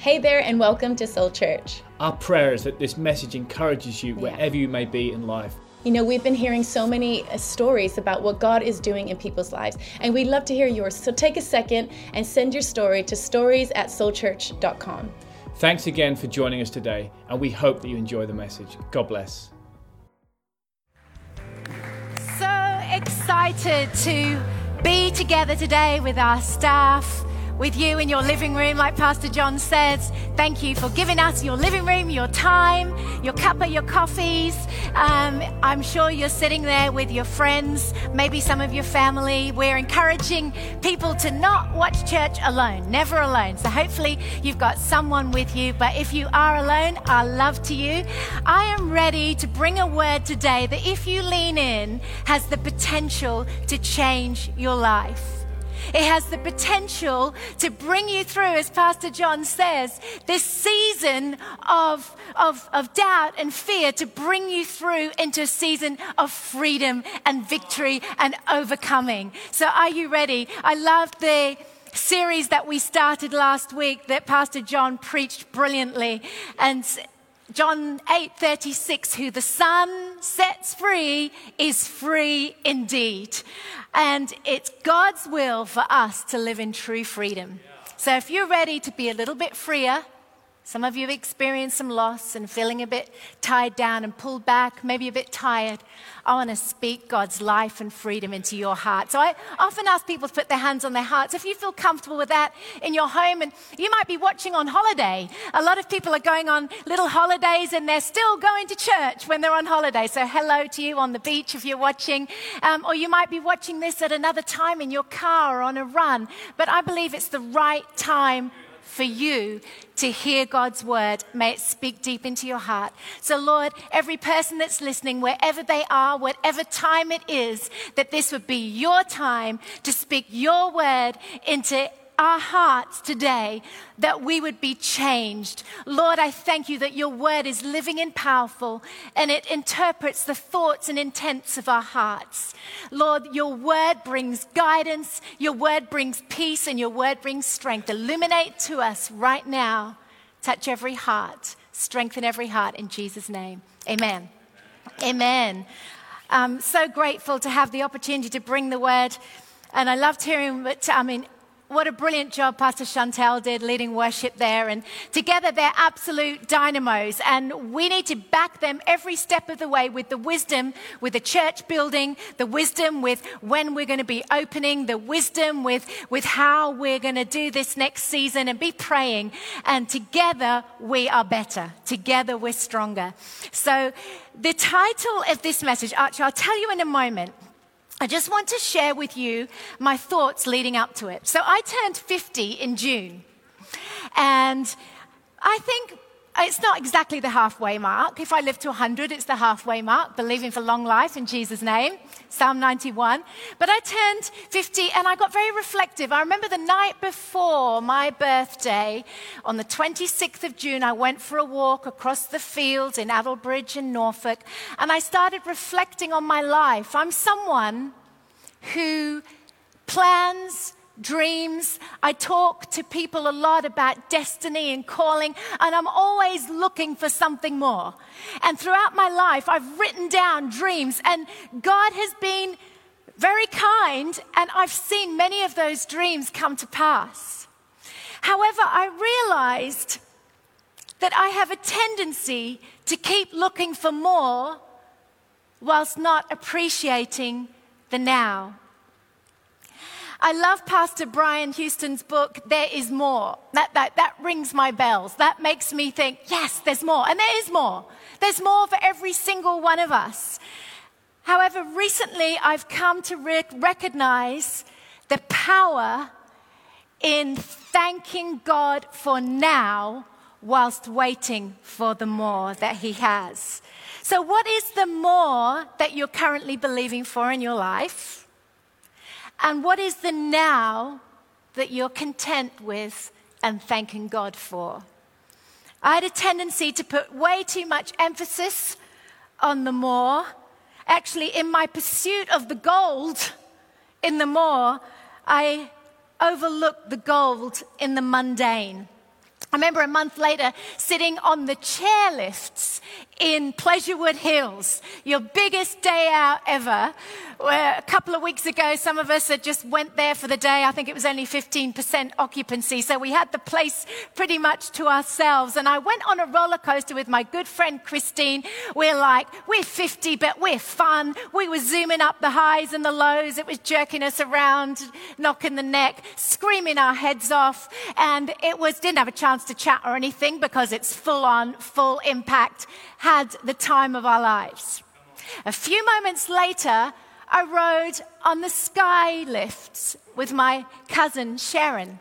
Hey there, and welcome to Soul Church. Our prayer is that this message encourages you wherever you may be in life. You know, we've been hearing so many stories about what God is doing in people's lives, and we'd love to hear yours. So take a second and send your story to stories@soulchurch.com. Thanks again for joining us today, and we hope that you enjoy the message. God bless. So excited to be together today with our staff, with you in your living room, like Pastor John says. Thank you for giving us your living room, your time, your cup of your coffees. I'm sure you're sitting there with your friends, maybe some of your family. We're encouraging people to not watch church alone, never alone. So hopefully you've got someone with you. But if you are alone, our love to you. I am ready to bring a word today that, if you lean in, has the potential to change your life. It has the potential to bring you through, as Pastor John says, this season of doubt and fear, to bring you through into a season of freedom and victory and overcoming. So are you ready? I loved the series that we started last week that Pastor John preached brilliantly. And John 8:36, who the Son sets free is free indeed. And it's God's will for us to live in true freedom. So if you're ready to be a little bit freer, some of you have experienced some loss and feeling a bit tied down and pulled back, maybe a bit tired. I want to speak God's life and freedom into your heart. So I often ask people to put their hands on their hearts. If you feel comfortable with that in your home, and you might be watching on holiday. A lot of people are going on little holidays and they're still going to church when they're on holiday. So hello to you on the beach if you're watching. Or you might be watching this at another time in your car or on a run. But I believe it's the right time for you to hear God's word. May it speak deep into your heart. So Lord, every person that's listening, wherever they are, whatever time it is, that this would be your time to speak your word into our hearts today, that we would be changed. Lord, I thank you that your word is living and powerful, and it interprets the thoughts and intents of our hearts. Lord, your word brings guidance, your word brings peace, and your word brings strength. Illuminate to us right now. Touch every heart, strengthen every heart in Jesus' name. Amen. Amen. I'm so grateful to have the opportunity to bring the word, and I loved hearing what a brilliant job Pastor Chantel did leading worship there. And together they're absolute dynamos. And we need to back them every step of the way with the wisdom, with the church building, the wisdom with when we're going to be opening, the wisdom with how we're going to do this next season, and be praying. And together we are better. Together we're stronger. So the title of this message, actually, I'll tell you in a moment. I just want to share with you my thoughts leading up to it. So I turned 50 in June, and I think it's not exactly the halfway mark. If I live to 100, it's the halfway mark, believing for long life in Jesus' name, Psalm 91. But I turned 50 and I got very reflective. I remember the night before my birthday, on the 26th of June, I went for a walk across the fields in Adelbridge in Norfolk, and I started reflecting on my life. I'm someone who plans, dreams. I talk to people a lot about destiny and calling, and I'm always looking for something more. And throughout my life, I've written down dreams, and God has been very kind, and I've seen many of those dreams come to pass. However, I realized that I have a tendency to keep looking for more whilst not appreciating the now. I love Pastor Brian Houston's book, There Is More. That rings my bells. That makes me think, yes, there's more. And there is more. There's more for every single one of us. However, recently I've come to recognize the power in thanking God for now whilst waiting for the more that he has. So what is the more that you're currently believing for in your life? And what is the now that you're content with and thanking God for? I had a tendency to put way too much emphasis on the more. Actually, in my pursuit of the gold in the more, I overlooked the gold in the mundane. I remember a month later sitting on the chairlifts in Pleasurewood Hills, your biggest day out ever. Where a couple of weeks ago, some of us had just went there for the day. I think it was only 15% occupancy, so we had the place pretty much to ourselves. And I went on a roller coaster with my good friend Christine. We're 50, but we're fun. We were zooming up the highs and the lows. It was jerking us around, knocking the neck, screaming our heads off. And didn't have a chance to chat or anything because it's full on, full impact. Had the time of our lives. A few moments later, I rode on the sky lifts with my cousin Sharon.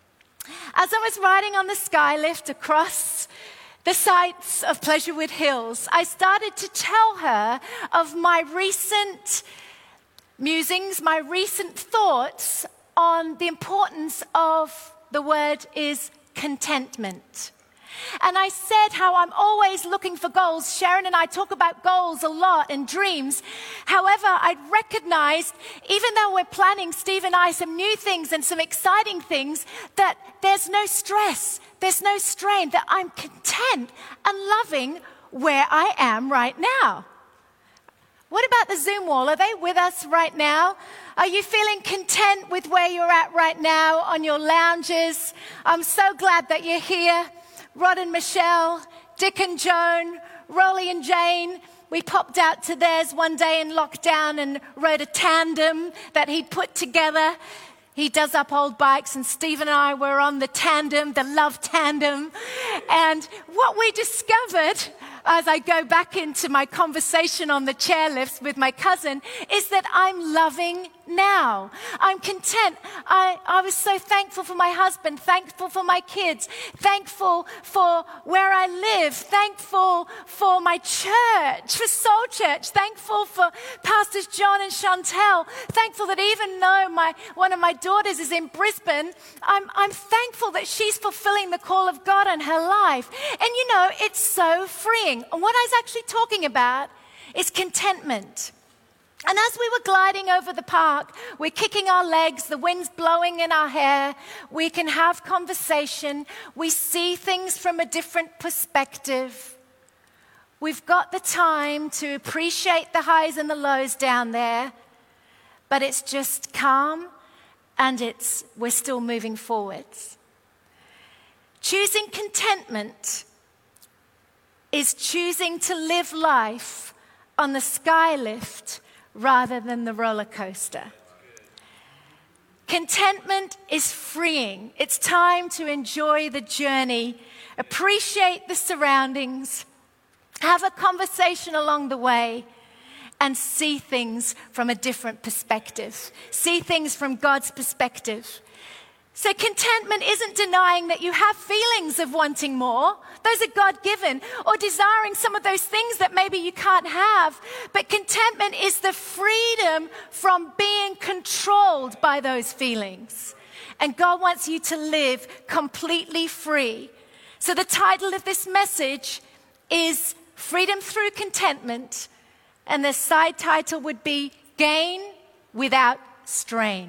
As I was riding on the sky lift across the sights of Pleasurewood Hills, I started to tell her of my recent musings, my recent thoughts on the importance of the word is contentment. And I said how I'm always looking for goals. Sharon and I talk about goals a lot and dreams. However, I'd recognized, even though we're planning, Steve and I, some new things and some exciting things, that there's no stress, there's no strain, that I'm content and loving where I am right now. What about the Zoom wall? Are they with us right now? Are you feeling content with where you're at right now on your lounges? I'm so glad that you're here. Rod and Michelle, Dick and Joan, Rolly and Jane. We popped out to theirs one day in lockdown and rode a tandem that he'd put together. He does up old bikes, and Steve and I were on the tandem, the love tandem. And what we discovered, as I go back into my conversation on the chairlifts with my cousin, is that I'm loving now. I'm content. I was so thankful for my husband, thankful for my kids, thankful for where I live, thankful for my church, for Soul Church, thankful for Pastors John and Chantel, thankful that even though one of my daughters is in Brisbane, I'm thankful that she's fulfilling the call of God in her life. And it's so freeing. And what I was actually talking about is contentment. And as we were gliding over the park, we're kicking our legs, the wind's blowing in our hair, we can have conversation, we see things from a different perspective. We've got the time to appreciate the highs and the lows down there, but it's just calm and we're still moving forwards. Choosing contentment is choosing to live life on the sky lift rather than the roller coaster. Contentment is freeing. It's time to enjoy the journey, appreciate the surroundings, have a conversation along the way, and see things from a different perspective. See things from God's perspective. So contentment isn't denying that you have feelings of wanting more. Those are God-given, or desiring some of those things that maybe you can't have. But contentment is the freedom from being controlled by those feelings. And God wants you to live completely free. So the title of this message is Freedom Through Contentment. And the side title would be Gain Without Strain.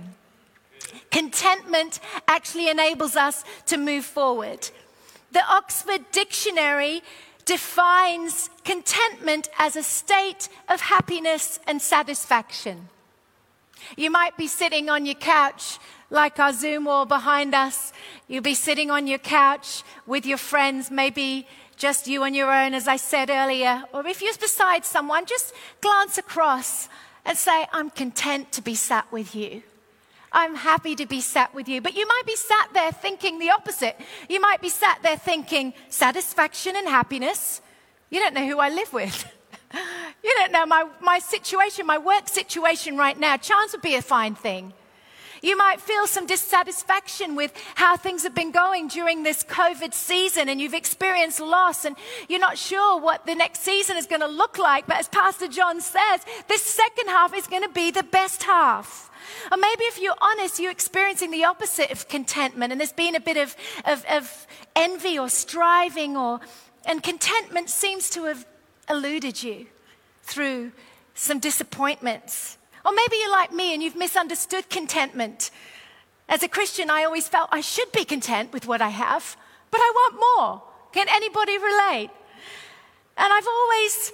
Contentment actually enables us to move forward. The Oxford Dictionary defines contentment as a state of happiness and satisfaction. You might be sitting on your couch like our Zoom wall behind us. You'll be sitting on your couch with your friends, maybe just you on your own, as I said earlier. Or if you're beside someone, just glance across and say, I'm content to be sat with you. I'm happy to be sat with you. But you might be sat there thinking the opposite. You might be sat there thinking satisfaction and happiness. You don't know who I live with. You don't know my situation, my work situation right now. Chance would be a fine thing. You might feel some dissatisfaction with how things have been going during this COVID season, and you've experienced loss, and you're not sure what the next season is going to look like. But as Pastor John says, this second half is going to be the best half. Or maybe if you're honest, you're experiencing the opposite of contentment, and there's been a bit of envy or striving, and contentment seems to have eluded you through some disappointments. Or maybe you're like me and you've misunderstood contentment. As a Christian, I always felt I should be content with what I have, but I want more. Can anybody relate? And I've always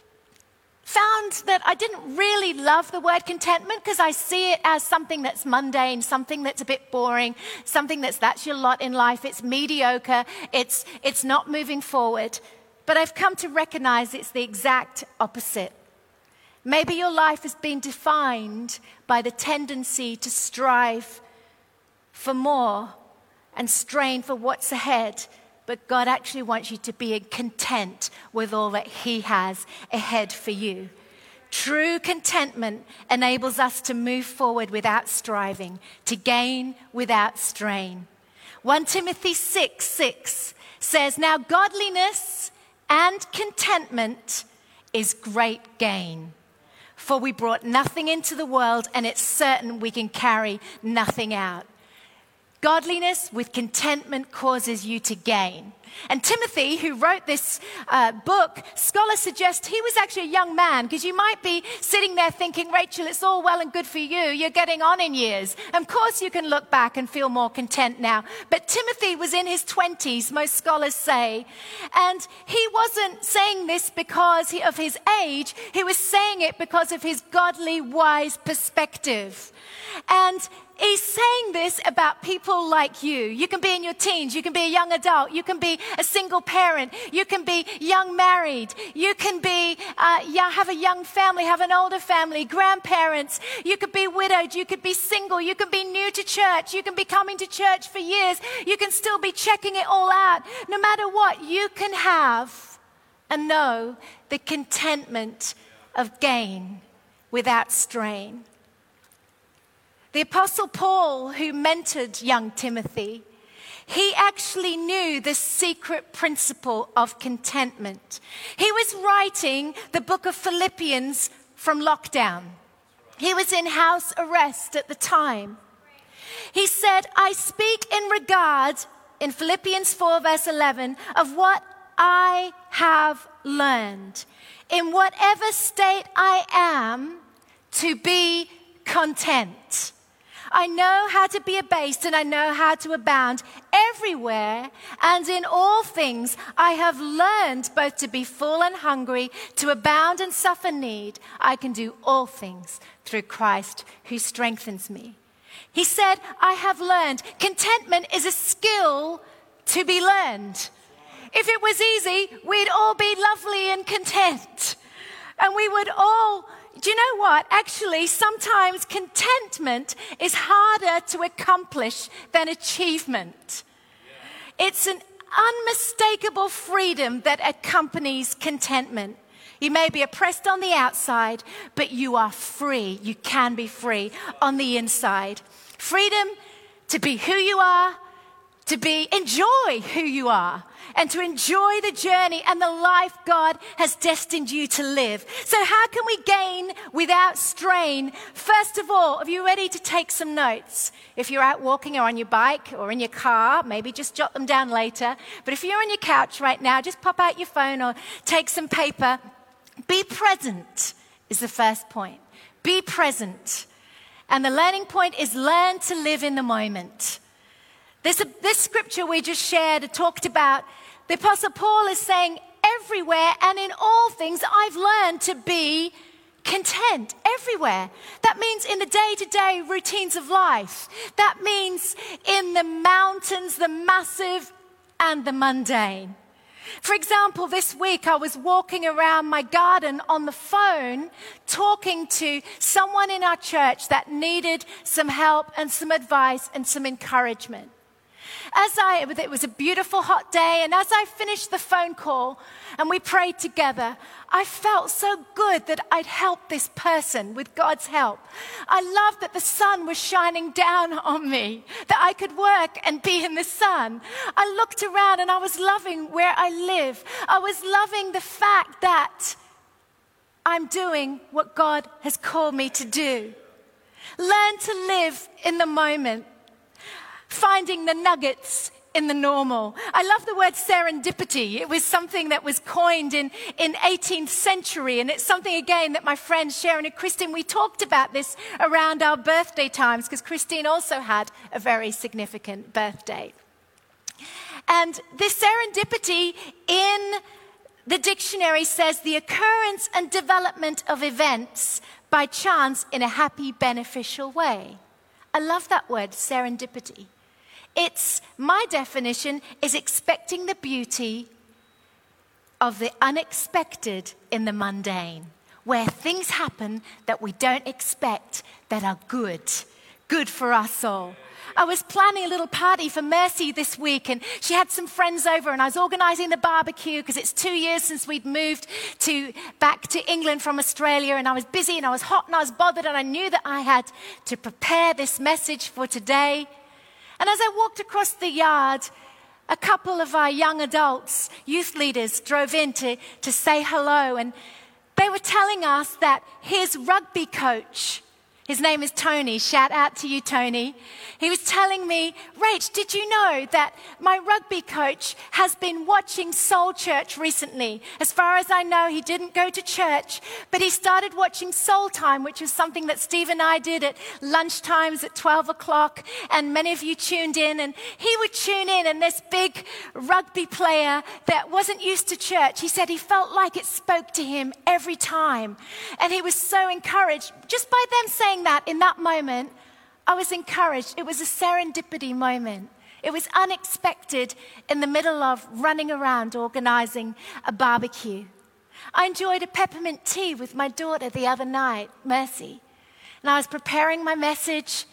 found that I didn't really love the word contentment because I see it as something that's mundane, something that's a bit boring, something that's your lot in life. It's mediocre. It's not moving forward. But I've come to recognize it's the exact opposite. Maybe your life has been defined by the tendency to strive for more and strain for what's ahead. But God actually wants you to be content with all that He has ahead for you. True contentment enables us to move forward without striving, to gain without strain. 1 Timothy 6:6 says, "Now godliness and contentment is great gain. For we brought nothing into the world, and it's certain we can carry nothing out." Godliness with contentment causes you to gain. And Timothy, who wrote this book, scholars suggest he was actually a young man, because you might be sitting there thinking, Rachel, it's all well and good for you. You're getting on in years. Of course you can look back and feel more content now. But Timothy was in his 20s, most scholars say. And he wasn't saying this because of his age. He was saying it because of his godly, wise perspective. And he's saying this about people like you. You can be in your teens. You can be a young adult. You can be a single parent. You can be young married. You can be have a young family, have an older family, grandparents. You could be widowed. You could be single. You can be new to church. You can be coming to church for years. You can still be checking it all out. No matter what, you can have and know the contentment of gain without strain. The Apostle Paul, who mentored young Timothy, he actually knew the secret principle of contentment. He was writing the book of Philippians from lockdown. He was in house arrest at the time. He said, "I speak in regard," in Philippians 4 verse 11, "of what I have learned, in whatever state I am, to be content. I know how to be abased and I know how to abound everywhere, and in all things I have learned both to be full and hungry, to abound and suffer need. I can do all things through Christ who strengthens me." He said, I have learned. Contentment is a skill to be learned. If it was easy, we'd all be lovely and content. And we would all... Do you know what? Actually, sometimes contentment is harder to accomplish than achievement. It's an unmistakable freedom that accompanies contentment. You may be oppressed on the outside, but you are free. You can be free on the inside. Freedom to be who you are, to enjoy who you are, and to enjoy the journey and the life God has destined you to live. So how can we gain without strain? First of all, are you ready to take some notes? If you're out walking or on your bike or in your car, maybe just jot them down later. But if you're on your couch right now, just pop out your phone or take some paper. Be present is the first point. Be present. And the learning point is learn to live in the moment. This scripture we just shared and talked about, the Apostle Paul is saying, everywhere and in all things I've learned to be content. Everywhere. That means in the day-to-day routines of life. That means in the mountains, the massive and the mundane. For example, this week I was walking around my garden on the phone talking to someone in our church that needed some help and some advice and some encouragement. It was a beautiful hot day, and as I finished the phone call and we prayed together, I felt so good that I'd helped this person with God's help. I loved that the sun was shining down on me, that I could work and be in the sun. I looked around and I was loving where I live. I was loving the fact that I'm doing what God has called me to do. Learn to live in the moment. Finding the nuggets in the normal. I love the word serendipity. It was something that was coined in 18th century, and it's something again that my friends Sharon and Christine, we talked about this around our birthday times, because Christine also had a very significant birthday. And this serendipity in the dictionary says the occurrence and development of events by chance in a happy, beneficial way. I love that word, serendipity. My definition is expecting the beauty of the unexpected in the mundane, where things happen that we don't expect that are good for our soul. I was planning a little party for Mercy this week, and she had some friends over, and I was organizing the barbecue because it's 2 years since we'd moved back to England from Australia, and I was busy and I was hot and I was bothered, and I knew that I had to prepare this message for today. And as I walked across the yard, a couple of our young adults, youth leaders, drove in to say hello, and they were telling us that his rugby coach, his name is Tony. Shout out to you, Tony. He was telling me, Rach, did you know that my rugby coach has been watching Soul Church recently? As far as I know, he didn't go to church, but he started watching Soul Time, which is something that Steve and I did at lunchtimes at 12 o'clock, and many of you tuned in, and he would tune in, and this big rugby player that wasn't used to church, he said he felt like it spoke to him every time, and he was so encouraged just by them saying that. In that moment, I was encouraged. It was a serendipity moment. It was unexpected in the middle of running around organizing a barbecue. I enjoyed a peppermint tea with my daughter the other night, Mercy, and I was preparing my message,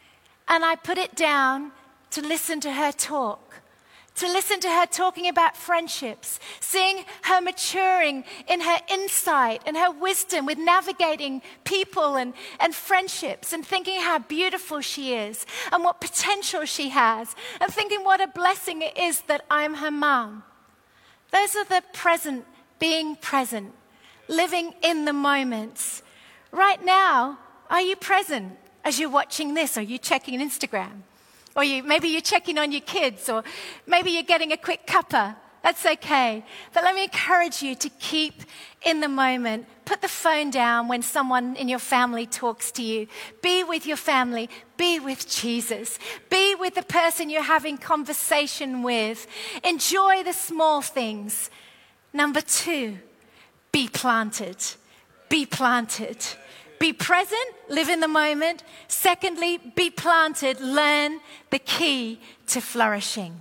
and I put it down to listen to her talk. To listen to her talking about friendships, seeing her maturing in her insight and her wisdom with navigating people and friendships, and thinking how beautiful she is and what potential she has, and thinking what a blessing it is that I'm her mom. Those are the present, being present, living in the moments. Right now, are you present as you're watching this? Are you checking Instagram? Or maybe you're checking on your kids, or maybe you're getting a quick cuppa. That's okay. But let me encourage you to keep in the moment. Put the phone down when someone in your family talks to you. Be with your family. Be with Jesus. Be with the person you're having conversation with. Enjoy the small things. Number 2, be planted. Be planted. Be present, live in the moment. Secondly, be planted, learn the key to flourishing.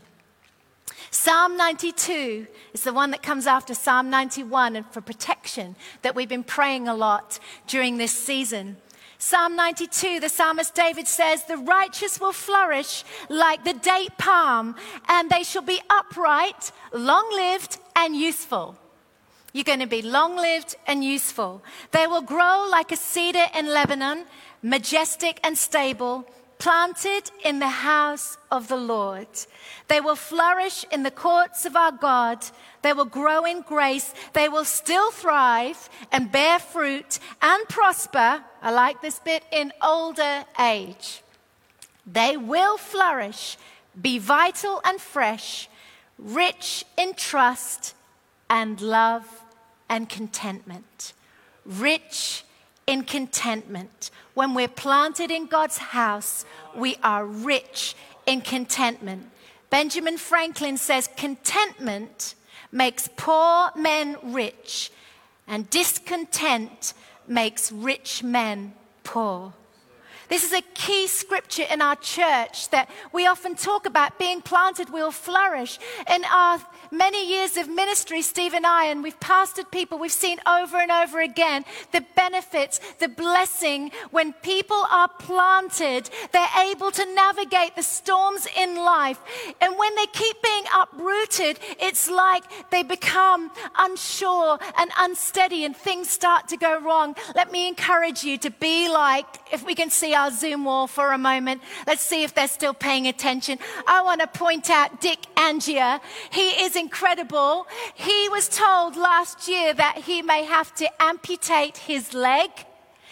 Psalm 92 is the one that comes after Psalm 91, and for protection that we've been praying a lot during this season. Psalm 92, the psalmist David says, "The righteous will flourish like the date palm, and they shall be upright, long-lived, and useful." You're going to be long-lived and useful. They will grow like a cedar in Lebanon, majestic and stable, planted in the house of the Lord. They will flourish in the courts of our God. They will grow in grace. They will still thrive and bear fruit and prosper. I like this bit, in older age. They will flourish, be vital and fresh, rich in trust and love and contentment. Rich in contentment. When we're planted in God's house, we are rich in contentment. Benjamin Franklin says, "Contentment makes poor men rich, and discontent makes rich men poor." This is a key scripture in our church that we often talk about. Being planted will flourish. In our many years of ministry, Steve and I, and we've pastored people, we've seen over and over again the benefits, the blessing. When people are planted, they're able to navigate the storms in life. And when they keep being uprooted, it's like they become unsure and unsteady, and things start to go wrong. Let me encourage you to be like, if we can see our Zoom wall for a moment. Let's see if they're still paying attention. I want to point out Dick Angier. He is incredible. He was told last year that he may have to amputate his leg.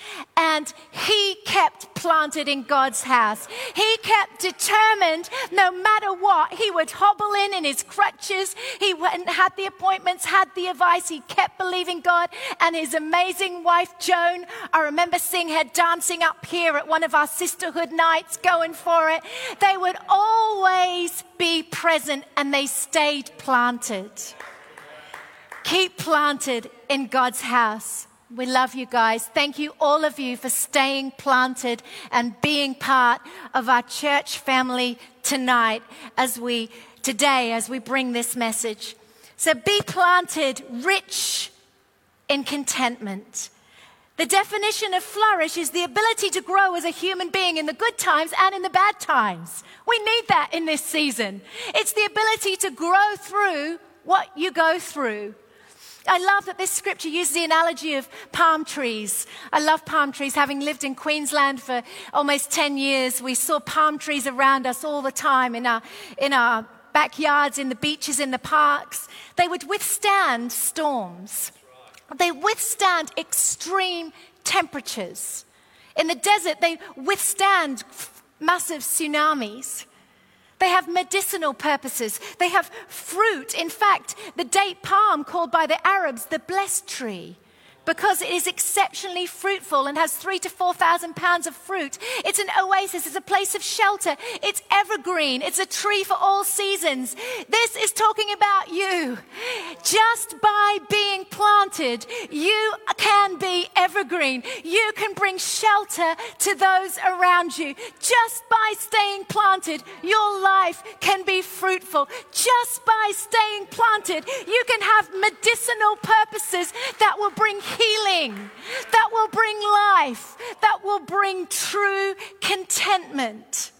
And he kept planted in God's house. He kept determined no matter what. He would hobble in his crutches. He went and had the appointments, had the advice. He kept believing God. And his amazing wife, Joan, I remember seeing her dancing up here at one of our sisterhood nights, going for it. They would always be present and they stayed planted. Keep planted in God's house. We love you guys. Thank you, all of you, for staying planted and being part of our church family tonight as we bring this message. So be planted, rich in contentment. The definition of flourish is the ability to grow as a human being in the good times and in the bad times. We need that in this season. It's the ability to grow through what you go through. I love that this scripture uses the analogy of palm trees. I love palm trees. Having lived in Queensland for almost 10 years, we saw palm trees around us all the time in our backyards, in the beaches, in the parks. They would withstand storms. They withstand extreme temperatures. In the desert, they withstand massive tsunamis. They have medicinal purposes. They have fruit. In fact, the date palm, called by the Arabs the blessed tree, because it is exceptionally fruitful and has 3,000 to 4,000 pounds of fruit. It's an oasis. It's a place of shelter. It's evergreen. It's a tree for all seasons. This is talking about you. Just by being planted, you can be evergreen. You can bring shelter to those around you. Just by staying planted, your life can be fruitful. Just by staying planted, you can have medicinal purposes that will bring healing, that will bring life, that will bring true contentment.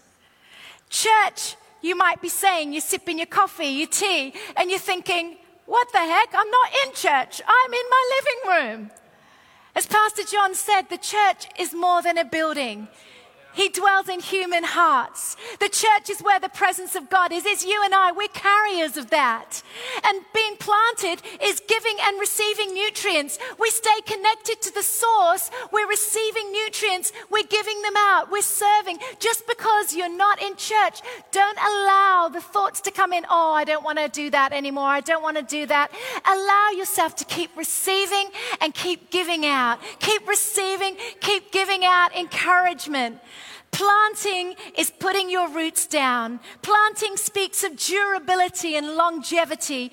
Church, you might be saying, you're sipping your coffee, your tea, and you're thinking, what the heck? I'm not in church. I'm in my living room. As Pastor John said, the church is more than a building. He dwells in human hearts. The church is where the presence of God is. It's you and I. We're carriers of that. And being planted is giving and receiving nutrients. We stay connected to the source. We're receiving nutrients. We're giving them out. We're serving. Just because you're not in church, don't allow the thoughts to come in. Oh, I don't want to do that anymore. I don't want to do that. Allow yourself to keep receiving and keep giving out. Keep receiving, keep giving out encouragement. Planting is putting your roots down. Planting speaks of durability and longevity.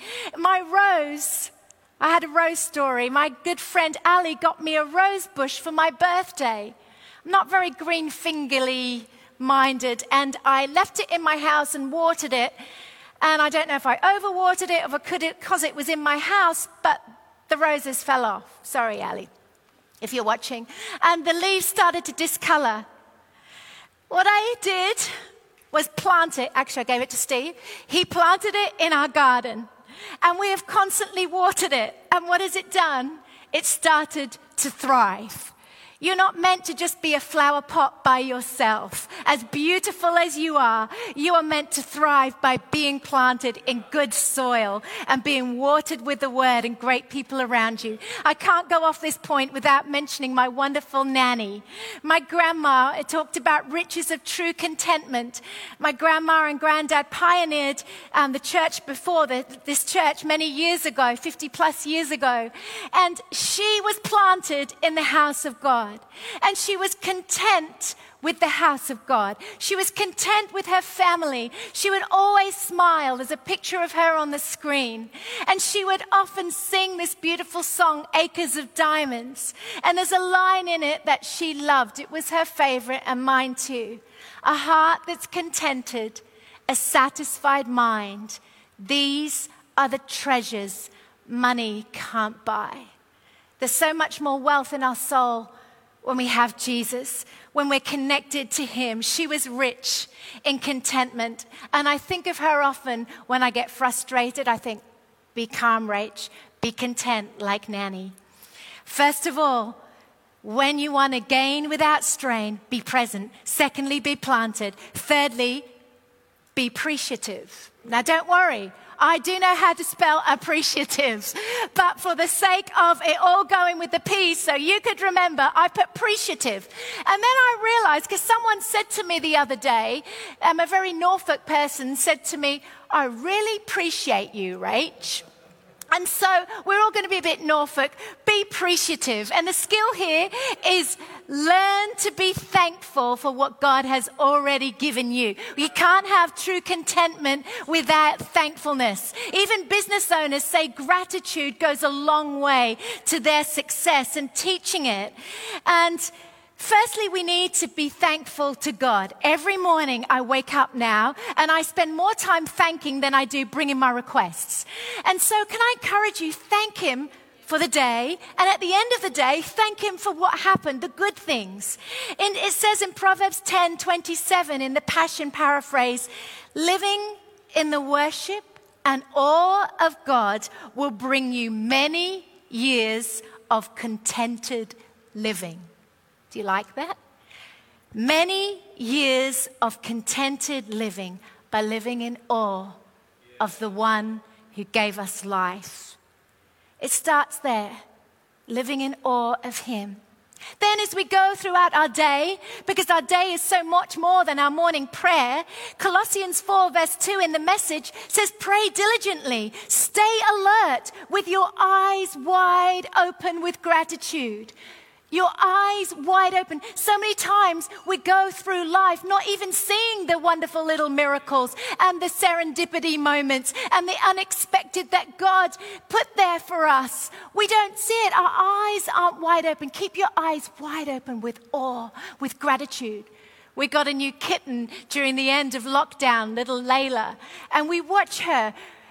I had a rose story. My good friend Ali got me a rose bush for my birthday. I'm not very green fingerly minded, and I left it in my house and watered it. And I don't know if I overwatered it or because it was in my house, but the roses fell off. Sorry, Ali, if you're watching. And the leaves started to discolor. What I did was plant it. Actually, I gave it to Steve. He planted it in our garden. And we have constantly watered it. And what has it done? It started to thrive. You're not meant to just be a flower pot by yourself. As beautiful as you are meant to thrive by being planted in good soil and being watered with the word and great people around you. I can't go off this point without mentioning my wonderful nanny. My grandma talked about riches of true contentment. My grandma and granddad pioneered the church before this church many years ago, 50 plus years ago. And she was planted in the house of God. And she was content with the house of God. She was content with her family. She would always smile. There's a picture of her on the screen. And she would often sing this beautiful song, Acres of Diamonds. And there's a line in it that she loved. It was her favorite and mine too. A heart that's contented, a satisfied mind. These are the treasures money can't buy. There's so much more wealth in our soul when we have Jesus, when we're connected to him. She was rich in contentment. And I think of her often when I get frustrated. I think, be calm, Rach. Be content like Nanny. First of all, when you want to gain without strain, be present. Secondly, be planted. Thirdly, be appreciative. Now, don't worry. I do know how to spell appreciative, but for the sake of it all going with the P's, so you could remember, I put appreciative. And then I realized, because someone said to me the other day, a very Norfolk person said to me, I really appreciate you, Rach. And so we're all going to be a bit Norfolk. Be appreciative. And the skill here is learn to be thankful for what God has already given you. You can't have true contentment without thankfulness. Even business owners say gratitude goes a long way to their success and teaching it. And firstly, we need to be thankful to God. Every morning I wake up now and I spend more time thanking than I do bringing my requests. And so can I encourage you, thank Him for the day, and at the end of the day, thank Him for what happened, the good things. And it says in Proverbs 10:27 in the Passion paraphrase, living in the worship and awe of God will bring you many years of contented living. Do you like that? Many years of contented living by living in awe of the one who gave us life. It starts there, living in awe of Him. Then as we go throughout our day, because our day is so much more than our morning prayer, Colossians 4 verse 2 in the Message says, pray diligently, stay alert with your eyes wide open with gratitude. Your eyes wide open. So many times we go through life not even seeing the wonderful little miracles and the serendipity moments and the unexpected that God put there for us. We don't see it. Our eyes aren't wide open. Keep your eyes wide open with awe, with gratitude. We got a new kitten during the end of lockdown, little Layla, and we watch her.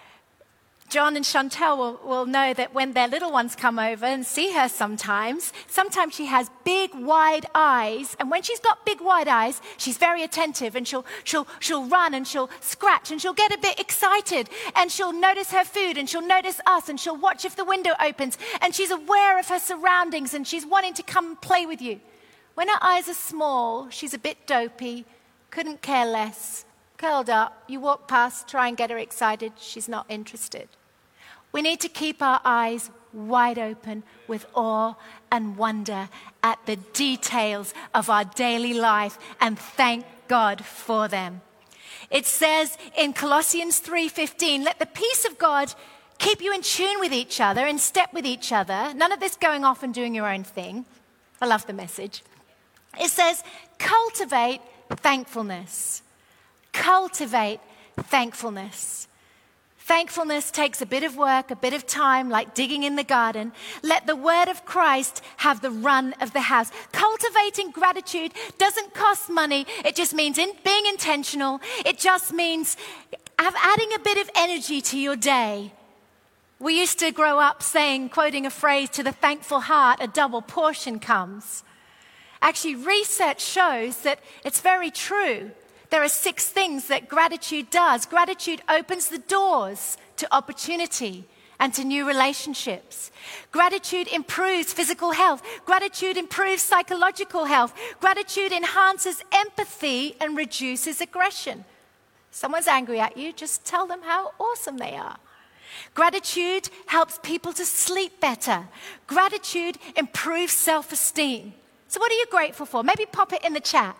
John and Chantel will know that when their little ones come over and see her sometimes she has big, wide eyes. And when she's got big, wide eyes, she's very attentive and she'll run and she'll scratch and she'll get a bit excited and she'll notice her food and she'll notice us and she'll watch if the window opens and she's aware of her surroundings and she's wanting to come and play with you. When her eyes are small, she's a bit dopey, couldn't care less. Curled up, you walk past, try and get her excited, she's not interested. We need to keep our eyes wide open with awe and wonder at the details of our daily life and thank God for them. It says in Colossians 3:15, let the peace of God keep you in tune with each other, in step with each other. None of this going off and doing your own thing. I love the Message. It says, cultivate thankfulness. Cultivate thankfulness. Thankfulness takes a bit of work, a bit of time, like digging in the garden. Let the word of Christ have the run of the house. Cultivating gratitude doesn't cost money. It just means being intentional. It just means adding a bit of energy to your day. We used to grow up quoting a phrase, to the thankful heart, a double portion comes. Actually, research shows that it's very true. There are 6 things that gratitude does. Gratitude opens the doors to opportunity and to new relationships. Gratitude improves physical health. Gratitude improves psychological health. Gratitude enhances empathy and reduces aggression. Someone's angry at you, just tell them how awesome they are. Gratitude helps people to sleep better. Gratitude improves self-esteem. So what are you grateful for? Maybe pop it in the chat.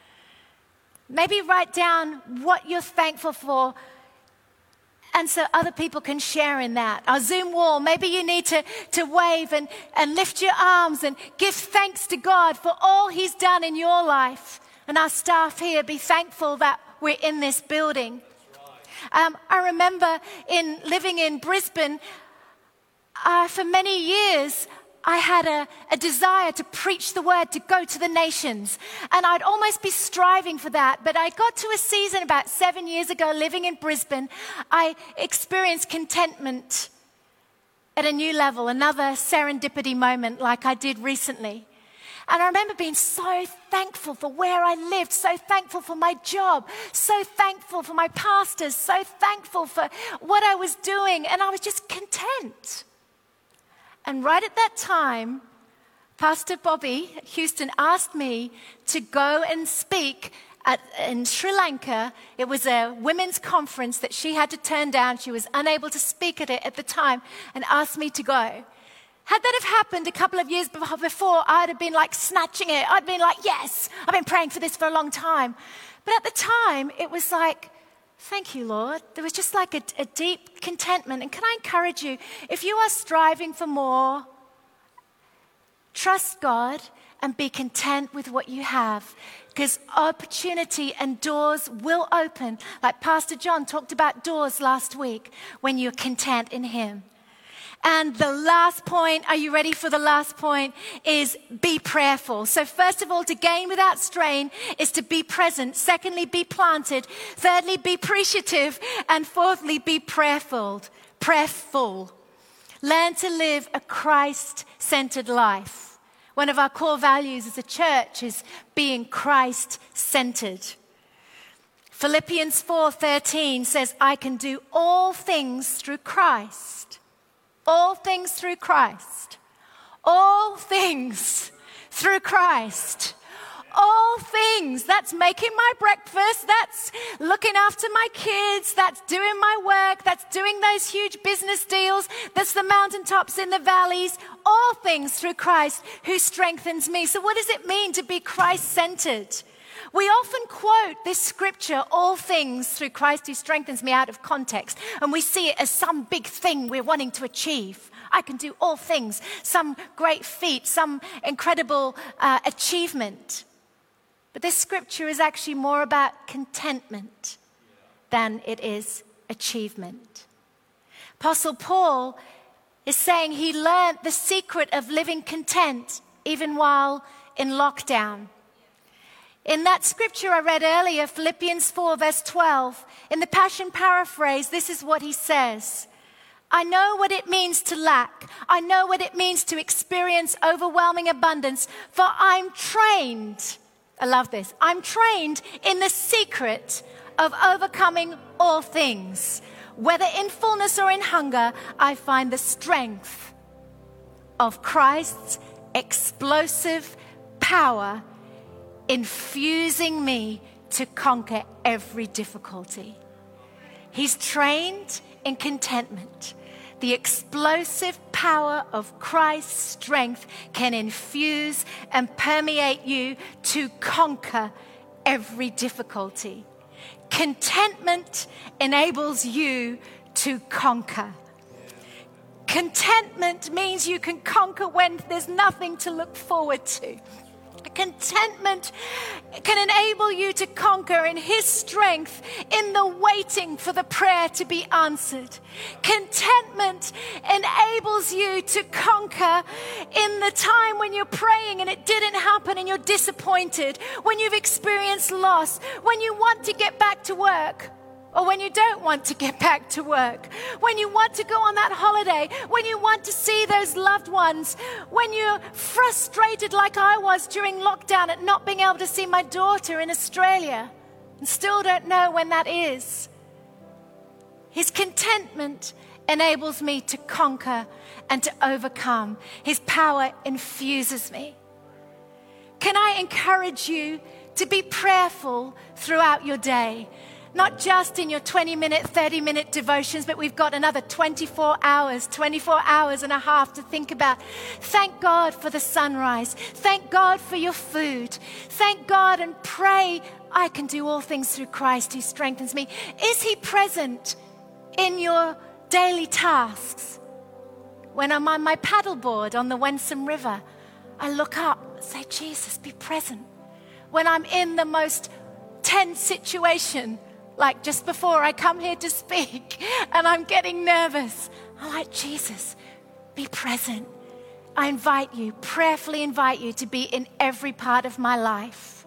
Maybe write down what you're thankful for, and so other people can share in that. Our Zoom wall, maybe you need to wave and lift your arms and give thanks to God for all He's done in your life. And our staff here, be thankful that we're in this building. I remember living in Brisbane, for many years, I had a desire to preach the word, to go to the nations. And I'd almost be striving for that. But I got to a season about 7 years ago, living in Brisbane. I experienced contentment at a new level, another serendipity moment like I did recently. And I remember being so thankful for where I lived, so thankful for my job, so thankful for my pastors, so thankful for what I was doing. And I was just content. And right at that time, Pastor Bobby at Houston asked me to go and speak in Sri Lanka. It was a women's conference that she had to turn down. She was unable to speak at it at the time and asked me to go. Had that have happened a couple of years before, I'd have been like snatching it. I'd been like, yes, I've been praying for this for a long time. But at the time, it was like, thank you, Lord. There was just like a deep contentment. And can I encourage you, if you are striving for more, trust God and be content with what you have. Because opportunity and doors will open. Like Pastor John talked about doors last week when you're content in Him. And the last point, are you ready for the last point, is be prayerful. So first of all, to gain without strain is to be present. Secondly, be planted. Thirdly, be appreciative. And fourthly, be prayerful. Prayerful. Learn to live a Christ-centered life. One of our core values as a church is being Christ-centered. Philippians 4:13 says, I can do all things through Christ. All things through Christ. All things through Christ. All things. That's making my breakfast. That's looking after my kids. That's doing my work. That's doing those huge business deals. That's the mountaintops in the valleys. All things through Christ who strengthens me. So what does it mean to be Christ-centered? We often quote this scripture, all things through Christ who strengthens me, out of context. And we see it as some big thing we're wanting to achieve. I can do all things, some great feat, some incredible achievement. But this scripture is actually more about contentment than it is achievement. Apostle Paul is saying he learned the secret of living content even while in lockdown. In that scripture I read earlier, Philippians 4 verse 12, in the Passion paraphrase, this is what he says. I know what it means to lack. I know what it means to experience overwhelming abundance, for I'm trained. I love this. I'm trained in the secret of overcoming all things. Whether in fullness or in hunger, I find the strength of Christ's explosive power infusing me to conquer every difficulty. He's trained in contentment. The explosive power of Christ's strength can infuse and permeate you to conquer every difficulty. Contentment enables you to conquer. Contentment means you can conquer when there's nothing to look forward to. Contentment can enable you to conquer in His strength in the waiting for the prayer to be answered. Contentment enables you to conquer in the time when you're praying and it didn't happen and you're disappointed, when you've experienced loss, when you want to get back to work. Or when you don't want to get back to work, when you want to go on that holiday, when you want to see those loved ones, when you're frustrated like I was during lockdown at not being able to see my daughter in Australia and still don't know when that is. His contentment enables me to conquer and to overcome. His power infuses me. Can I encourage you to be prayerful throughout your day? Not just in your 20-minute, 30-minute devotions, but we've got another 24 hours and a half to think about. Thank God for the sunrise. Thank God for your food. Thank God and pray, I can do all things through Christ who strengthens me. Is He present in your daily tasks? When I'm on my paddleboard on the Wensum River, I look up and say, Jesus, be present. When I'm in the most tense situation, like just before I come here to speak and I'm getting nervous, I'm like, Jesus, be present. I invite you, prayerfully invite you to be in every part of my life.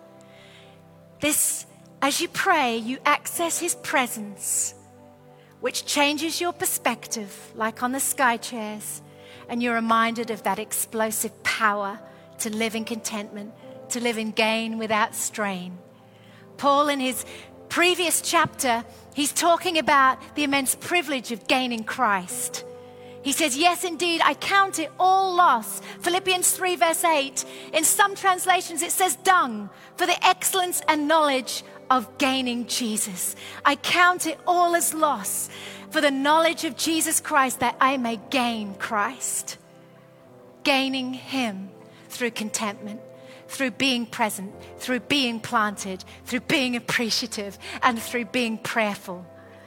This, as you pray, you access His presence, which changes your perspective, like on the sky chairs, and you're reminded of that explosive power to live in contentment, to live in gain without strain. Paul, in his previous chapter, he's talking about the immense privilege of gaining Christ. He says, yes, indeed, I count it all loss. Philippians 3 verse 8. In some translations, it says dung for the excellence and knowledge of gaining Jesus. I count it all as loss for the knowledge of Jesus Christ, that I may gain Christ. Gaining him through contentment, through being present, through being planted, through being appreciative, and through being prayerful.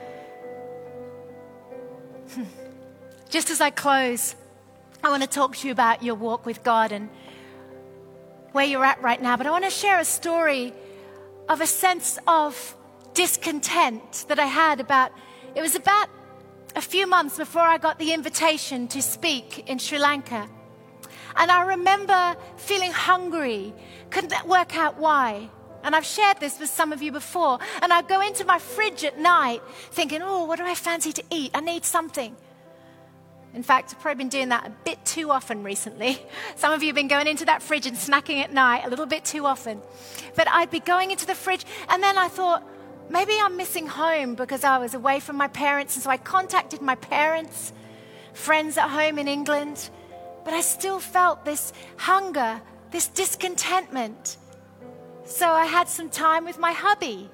Just as I close, I want to talk to you about your walk with God and where you're at right now. But I want to share a story of a sense of discontent that I had it was about a few months before I got the invitation to speak in Sri Lanka. And I remember feeling hungry, couldn't work out why. And I've shared this with some of you before. And I'd go into my fridge at night thinking, oh, what do I fancy to eat? I need something. In fact, I've probably been doing that a bit too often recently. Some of you have been going into that fridge and snacking at night a little bit too often. But I'd be going into the fridge, and then I thought, maybe I'm missing home because I was away from my parents. And so I contacted my parents, friends at home in England. But I still felt this hunger, this discontentment. So I had some time with my hubby.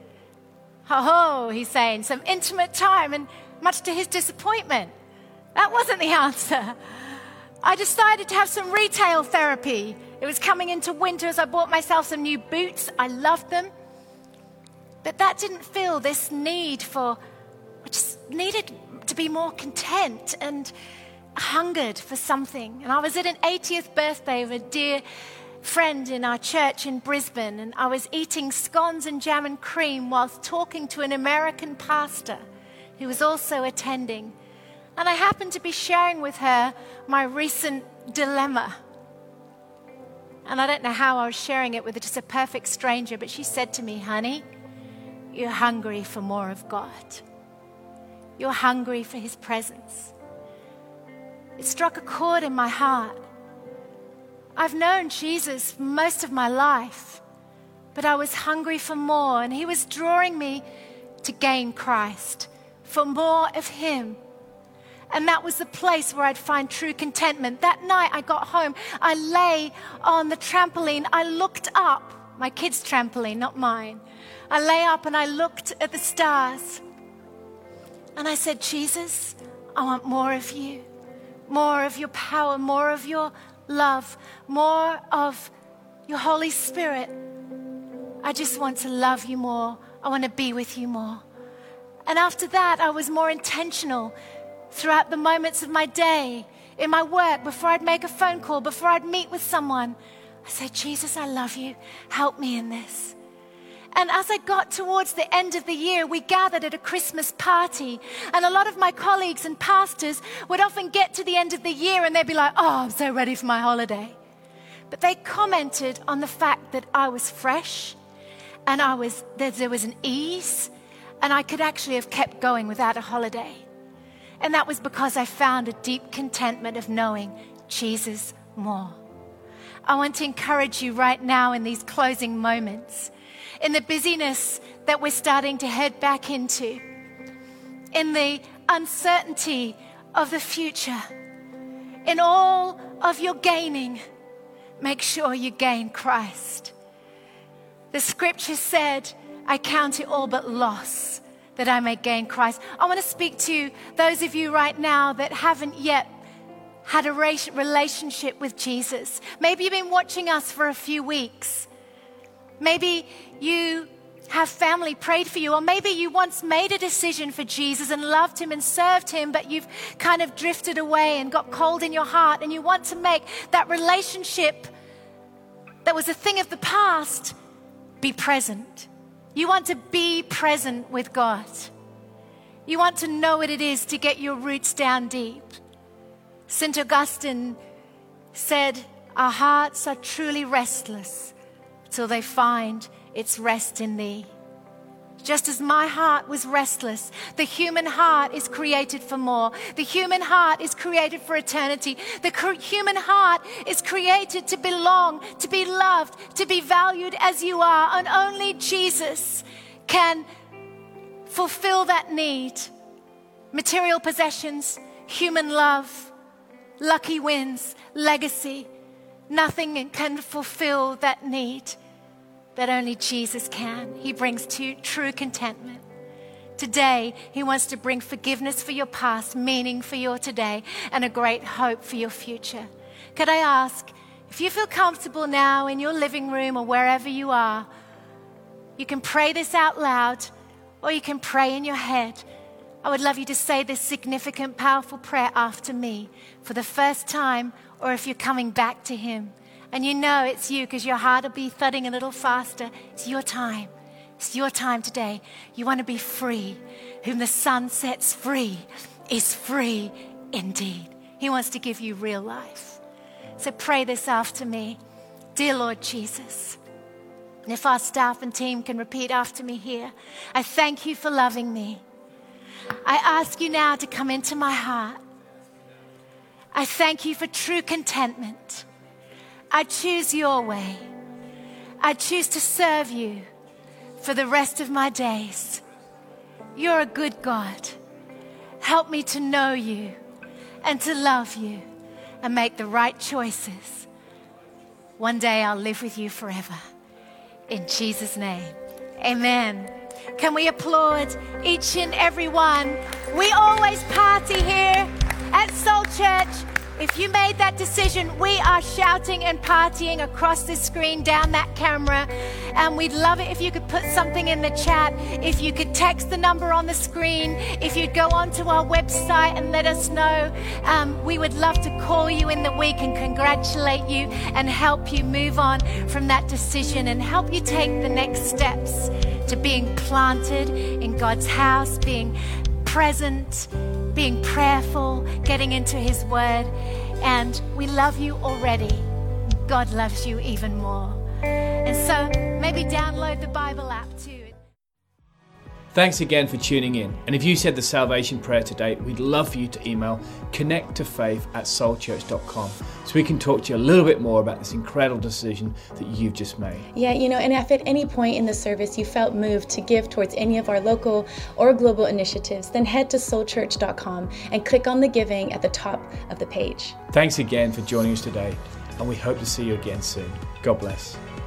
Oh, he's saying, some intimate time, and much to his disappointment, that wasn't the answer. I decided to have some retail therapy. It was coming into winter, so I bought myself some new boots. I loved them. But that didn't fill this need I just needed to be more content and hungered for something. And I was at an 80th birthday of a dear friend in our church in Brisbane, and I was eating scones and jam and cream whilst talking to an American pastor who was also attending. And I happened to be sharing with her my recent dilemma. And I don't know how I was sharing it with just a perfect stranger, but she said to me, honey, you're hungry for more of God. You're hungry for his presence. It struck a chord in my heart. I've known Jesus most of my life, but I was hungry for more, and he was drawing me to gain Christ, for more of him. And that was the place where I'd find true contentment. That night I got home, I lay on the trampoline, I looked up, my kids' trampoline, not mine. I lay up and I looked at the stars. And I said, Jesus, I want more of you, more of your power, more of your love, more of your Holy Spirit. I just want to love you more. I want to be with you more. And after that, I was more intentional throughout the moments of my day, in my work, before I'd make a phone call, before I'd meet with someone. I said, Jesus, I love you. Help me in this. And as I got towards the end of the year, we gathered at a Christmas party. And a lot of my colleagues and pastors would often get to the end of the year and they'd be like, oh, I'm so ready for my holiday. But they commented on the fact that I was fresh and there was an ease, and I could actually have kept going without a holiday. And that was because I found a deep contentment of knowing Jesus more. I want to encourage you right now in these closing moments, in the busyness that we're starting to head back into, in the uncertainty of the future, in all of your gaining, make sure you gain Christ. The scripture said, I count it all but loss, that I may gain Christ. I want to speak to those of you right now that haven't yet had a relationship with Jesus. Maybe you've been watching us for a few weeks. Maybe you have family prayed for you, or maybe you once made a decision for Jesus and loved him and served him, but you've kind of drifted away and got cold in your heart, and you want to make that relationship that was a thing of the past be present. You want to be present with God. You want to know what it is to get your roots down deep. St. Augustine said, our hearts are truly restless till they find its rest in thee. Just as my heart was restless, the human heart is created for more. The human heart is created for eternity. The human heart is created to belong, to be loved, to be valued as you are. And only Jesus can fulfill that need. Material possessions, human love, lucky wins, legacy, nothing can fulfill that need. that only Jesus can. He brings true contentment. Today, He wants to bring forgiveness for your past, meaning for your today, and a great hope for your future. Could I ask, if you feel comfortable now in your living room or wherever you are, you can pray this out loud or you can pray in your head. I would love you to say this significant, powerful prayer after me for the first time, or if you're coming back to Him. And you know it's you because your heart will be thudding a little faster. It's your time. It's your time today. You want to be free. Whom the Son sets free is free indeed. He wants to give you real life. So pray this after me. Dear Lord Jesus, and if our staff and team can repeat after me here, I thank You for loving me. I ask You now to come into my heart. I thank You for true contentment. I choose Your way. I choose to serve You for the rest of my days. You're a good God. Help me to know You and to love You and make the right choices. One day I'll live with You forever. In Jesus' name, amen. Can we applaud each and every one? We always party here at Soul Church. If you made that decision, we are shouting and partying across this screen, down that camera. And we'd love it if you could put something in the chat, if you could text the number on the screen, if you'd go onto our website and let us know. We would love to call you in the week and congratulate you and help you move on from that decision and help you take the next steps to being planted in God's house, being present, being prayerful, getting into His Word. And we love you already. God loves you even more. And so maybe download the Bible app too. Thanks again for tuning in. And if you said the salvation prayer today, we'd love for you to email connecttofaith@soulchurch.com so we can talk to you a little bit more about this incredible decision that you've just made. Yeah, and if at any point in the service you felt moved to give towards any of our local or global initiatives, then head to soulchurch.com and click on the giving at the top of the page. Thanks again for joining us today, and we hope to see you again soon. God bless.